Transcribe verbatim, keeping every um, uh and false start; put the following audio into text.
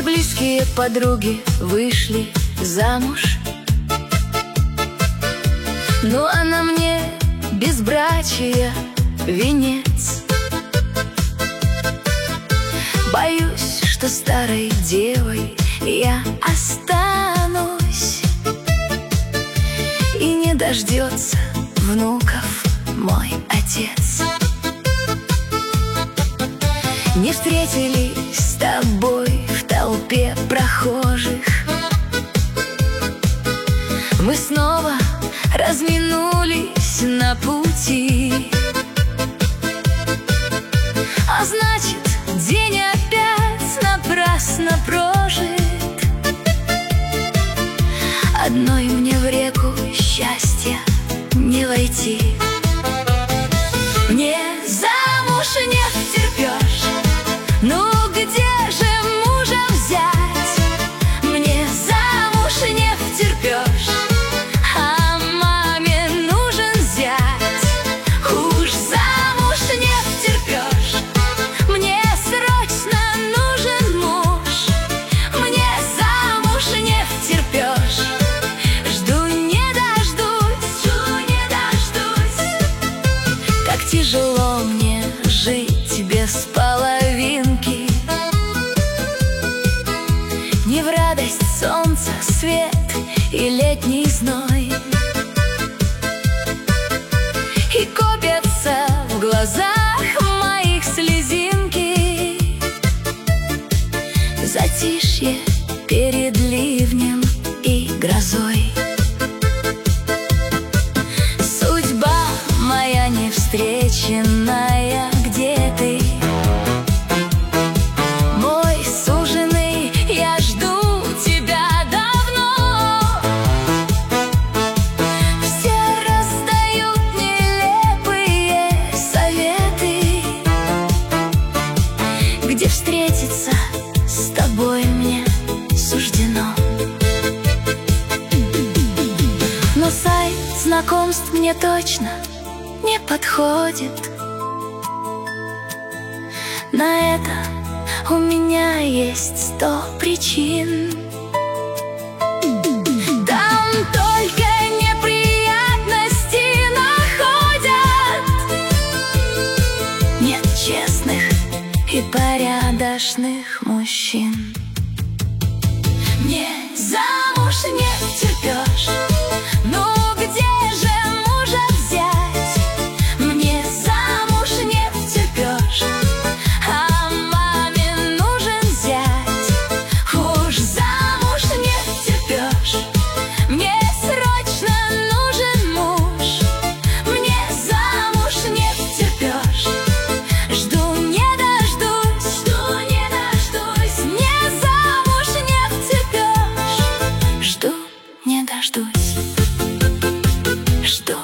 Все близкие подруги вышли замуж, ну а на мне безбрачия венец. Боюсь, что старой девой я останусь, и не дождется внуков мой отец. Не встретились с тобой в толпе прохожих, мы снова разминулись на пути. А значит, день опять напрасно прожит. Одной мне в реку счастья не войти. Мне замуж не втерпешь, ну где же мужа взять? Мне замуж не втерпешь, а маме нужен зять. Уж замуж не втерпешь, мне срочно нужен муж. Мне замуж не втерпешь, жду не дождусь, жду не дождусь. Как тяжело мне жить без половинки, не в радость солнца свет и летний зной, и копятся в глазах моих слезинки. Затишье перед ливнем и грозой. Судьба моя невстреченная, где ты? Мой суженый, я жду тебя давно. Все раздают нелепые советы, где встретиться с тобой мне суждено. Но сайт знакомств мне точно не подходит. На это у меня есть сто причин. Там только неприятности находят. Нет честных и порядочных мужчин. Мне замуж не втерпешь, ну где же мужа взять? Мне замуж не втерпешь, а маме нужен зять. Уж замуж не втерпешь, мне срочно нужен муж. Мне замуж не втерпешь, жду не дождусь, жду не дождусь. Мне замуж не втерпешь, жду не дождусь, жду